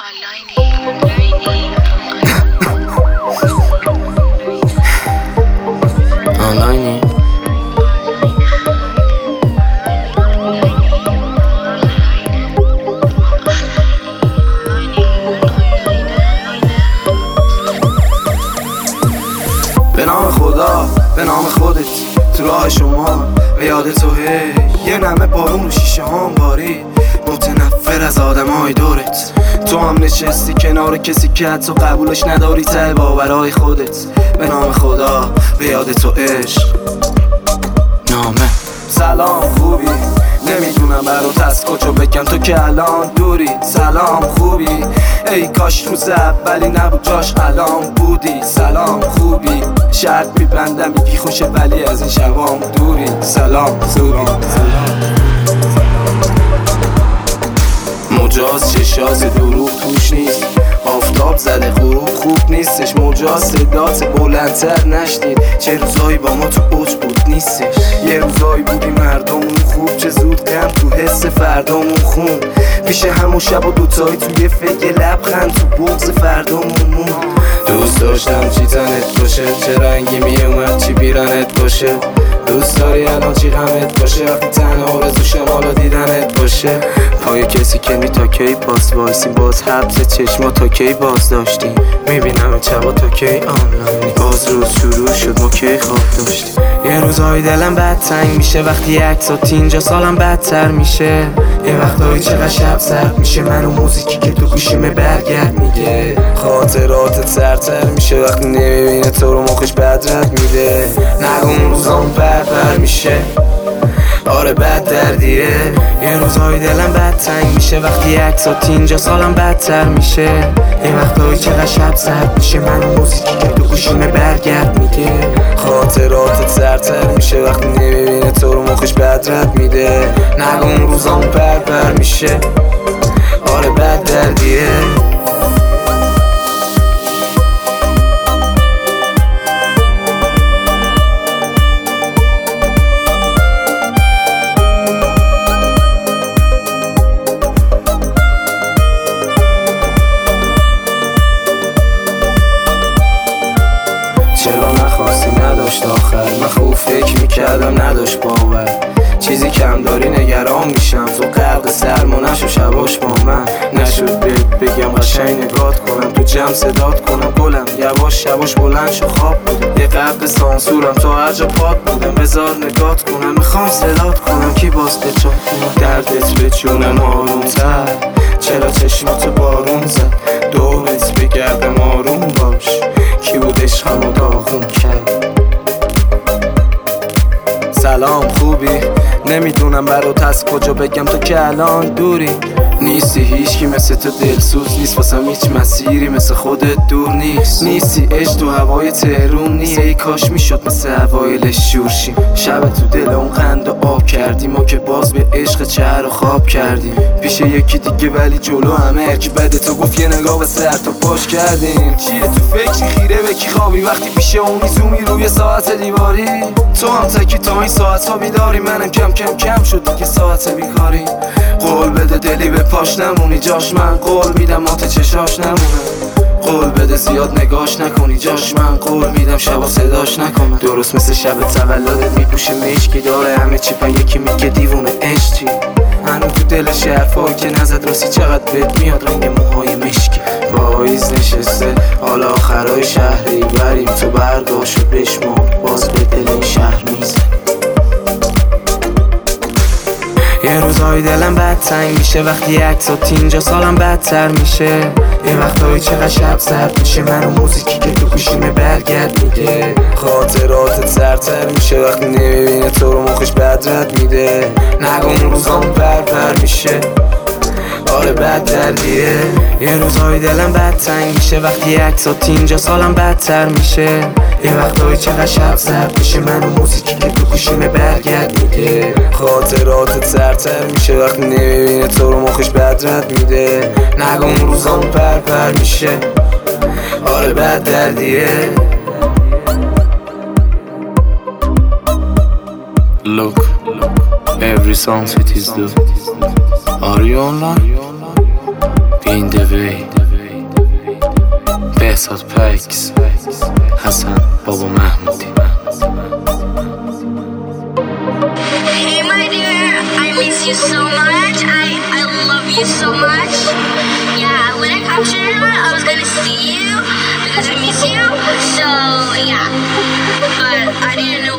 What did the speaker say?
آنلاینی به نام خدا، به نام خودت، تو راه شما به یاد تو یه نمه بارون رو شیشه هام باری، متنفر از آدم های دورت. تو هم نشستی کنار کسی که حتی قبولش نداری ته باورهای خودت. به نام خدا، به یاد تو عشق نامه. سلام خوبی؟ نمیدونم برات از کجا بگم تو که الان دوری. سلام خوبی؟ ای کاش روز اولی نبود جاش الان بودی. سلام خوبی؟ شرط میبندم میگی خوشه ولی از این شبام دوری. سلام خوبی؟ مجاز چشاز دروغ توش نیست، آفتاب زده غروب خوب نیستش. مجاز صدات بلندتر نشنید، چه روزایی با ما تو اوج بود نیستش. یه روزایی بودی مردمون خوب، چه زود غم تو حس فردامون خون. پیش همون شب و دوتایی توی فکر لبخند تو بغض فردامون مون. دوست داشتم چی تنت باشه، چه رنگی میومد چی بیرنت باشه. دوست داری الان چی غمت باشه، وقتی تنها آرزوشم حالا دیدنت باشه. پای کسی که می تا کی باز وایسیم، باز حبس چشما تا کی باز داشتیم. میبینم چبا تا کی آنلاینی، باز روز شروع شد ما کی خواب داشتیم. یه روزهای دلم بد تنگ میشه وقتی عکسات اینجا، سالم بدتر میشه. یه وقتایی چقدر شب سرد میشه، من و موزیکی که تو گوشیمه برگرد میگه. خاطراتت سرتر میشه وقتی نمیبینه تو رو، مخش بدرد میده. نگو اون روزام بر میشه، آره بد دردیه. یه روزهای دلم بد تنگ میشه وقتی عکسات اینجا، سالم بدتر میشه. یه وقتایی چقدر شب سرد میشه، من و موزیکی که تو گوشیمه برگرد میگه. خاطراتت سرتر میشه وقتی نمیبینه تو رو، مخش بدرد میده. نگو اون روزام بر میشه، آره بد دردیه. چرا نخواستی نداشت آخر، من خوب فکر میکردم نداشت باور. چیزی کم داری نگران میشم، تو غرق سرما نشو شباش با من. نشد بهت بگم قشنگ نگات کنم، تو جمع صدات کنم گلم. یواش شباش بلند شو خواب بودم، یه غرق سانسورم تا هر جا پات بودم. بذار نگات کنم، میخوام صدات کنم کی باز به جا کنم. دردت به جونم آرومتر، چرا چشمات بارون زد. دورت بگردم آروم باش، کی بود عشقمو داغون کرد. سلام خوبی؟ نمیدونم برات از کجا بگم تو که الان دوری. نیستی هیچکی مثل تو دلسوز نیست، واسم هیچ مسیری مثل خودت دور نیست. نیستی عشق تو هوای تهرون نیست، ای کاش میشد مثل اوایلش شور شیم. شب تو دل اون قند آب کردیم، ما که باز به عشق چهر و خواب کردیم. پیش یکی دیگه ولی جلو همه هرکی بده تو گفت یه نگاه به سر تا پاش کردیم. چیه تو فکری خیره به کی خوابی، وقتی پیش اونی زومی روی ساعت دیواری. تو هم تکی تا این ساعت ها بیداری، منم کم کم شد دیگه ساعت بیکاری. قول بده دلی به پاش نمونی جاش، من قول میدم مات چشاش نمونه. قول بده زیاد نگاش نکنی جاش، من قول میدم شبا صداش نکنه. درست مثل شب تولدت میپوشه مشکی، داره همه چی پا یکی میگه دیوونه عشقی. هنو تو دلش حرفایی که نزد راستی چقدر بهت میاد رنگ موهای مشکی. پاییز نشسته حالا آخرای شهری، بریم تو برگاشو بشمار، باز به دل این شهر میزن. یه روزهای دلم بد تنگ میشه وقتی عکسات اینجا، سالم بدتر میشه. یه وقتایی چقدر شب سرد میشه، من و موزیکی که تو گوشیمه برگرد میگه. خاطراتت سرتر میشه وقتی نمیبینه تو رو، مخش بدرد میده. نگو اون روزام بر میشه، آره بد دردیه. یه روزهای دلم بد تنگ میشه وقتی عکسات اینجا، سالم بدتر میشه. یه وقتایی چقدر شب سرد میشه، من و موزیکی که تو گوشیمه برگرد میگه. خاطراتت سرتر میشه وقتی نمیبینه تو رو، مخش بدرد میده. نگو اون روزام بر میشه، آره بد دردیه. Look, every song it is do. Are you online? In the way بهزاد پکس حسن بابا محمودی. Hey my dear, I miss you so much. I love you so much. Yeah, when I come to Iran, I was gonna see you because I miss you. So yeah, but I didn't know